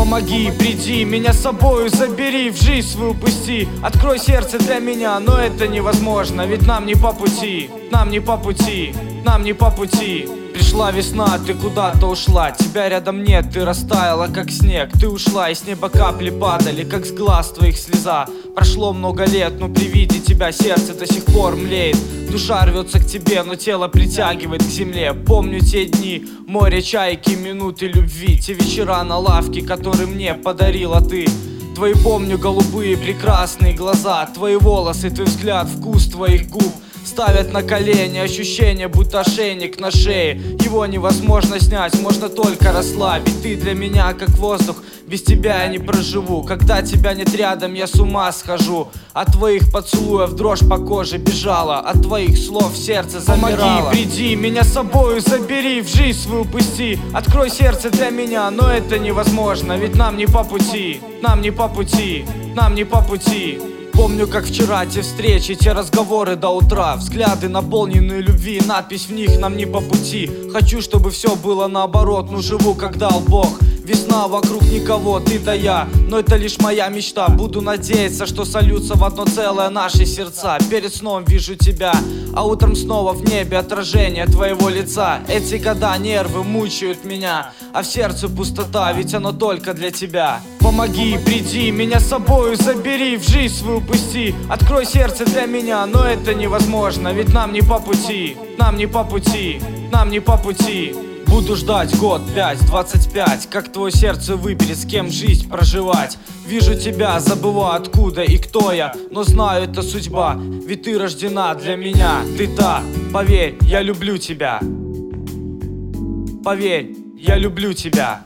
Помоги, приди, меня с собою забери, в жизнь свою пусти. Открой сердце для меня, но это невозможно, ведь нам не по пути, нам не по пути, нам не по пути. Пришла весна, ты куда-то ушла, тебя рядом нет, ты растаяла как снег. Ты ушла, и с неба капли падали, как с глаз твоих слеза. Прошло много лет, но при виде тебя сердце до сих пор млеет. Душа рвется к тебе, но тело притягивает к земле. Помню те дни, море, чайки, минуты любви, те вечера на лавке, которые мне подарила ты. Твои помню голубые прекрасные глаза, твои волосы, твой взгляд, вкус твоих губ ставят на колени, ощущение, будто ошейник на шее. Его невозможно снять, можно только расслабить. Ты для меня как воздух, без тебя я не проживу. Когда тебя нет рядом, я с ума схожу. От твоих поцелуев дрожь по коже бежала, от твоих слов сердце замирало. Помоги, приди, меня с собою забери, в жизнь свою пусти. Открой сердце для меня, но это невозможно, ведь нам не по пути, нам не по пути, нам не по пути. Помню, как вчера те встречи, те разговоры до утра, взгляды наполненные любви, надпись в них нам не по пути. Хочу, чтобы все было наоборот, но живу, как дал Бог. Весна, вокруг никого, ты да я, но это лишь моя мечта. Буду надеяться, что сольются в одно целое наши сердца. Перед сном вижу тебя, а утром снова в небе отражение твоего лица. Эти года нервы мучают меня, а в сердце пустота, ведь оно только для тебя. Помоги, приди, меня с собою забери, в жизнь свою пусти. Открой сердце для меня, но это невозможно, ведь нам не по пути, нам не по пути, нам не по пути. Буду ждать год, 5, 25, как твое сердце выберет, с кем жизнь проживать. Вижу тебя, забываю откуда и кто я, но знаю, это судьба, ведь ты рождена для меня. Ты та, поверь, я люблю тебя. Поверь, я люблю тебя.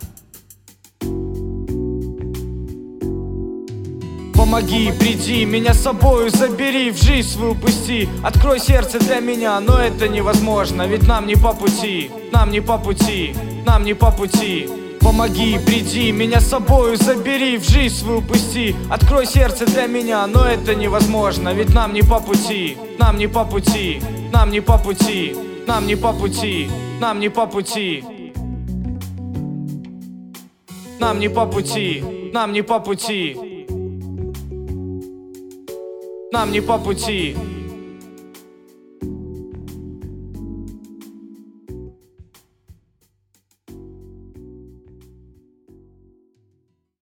Помоги, приди, меня с собою забери, в жизнь свою пусти. Открой сердце для меня, но это невозможно, ведь нам не по пути, нам не по пути, нам не по пути. Помоги, приди, меня с собою забери, в жизнь свою пусти. Открой сердце для меня, но это невозможно, ведь нам не по пути, нам не по пути, нам не по пути, нам не по пути, нам не по пути, нам не по пути, нам не по пути, нам не по пути.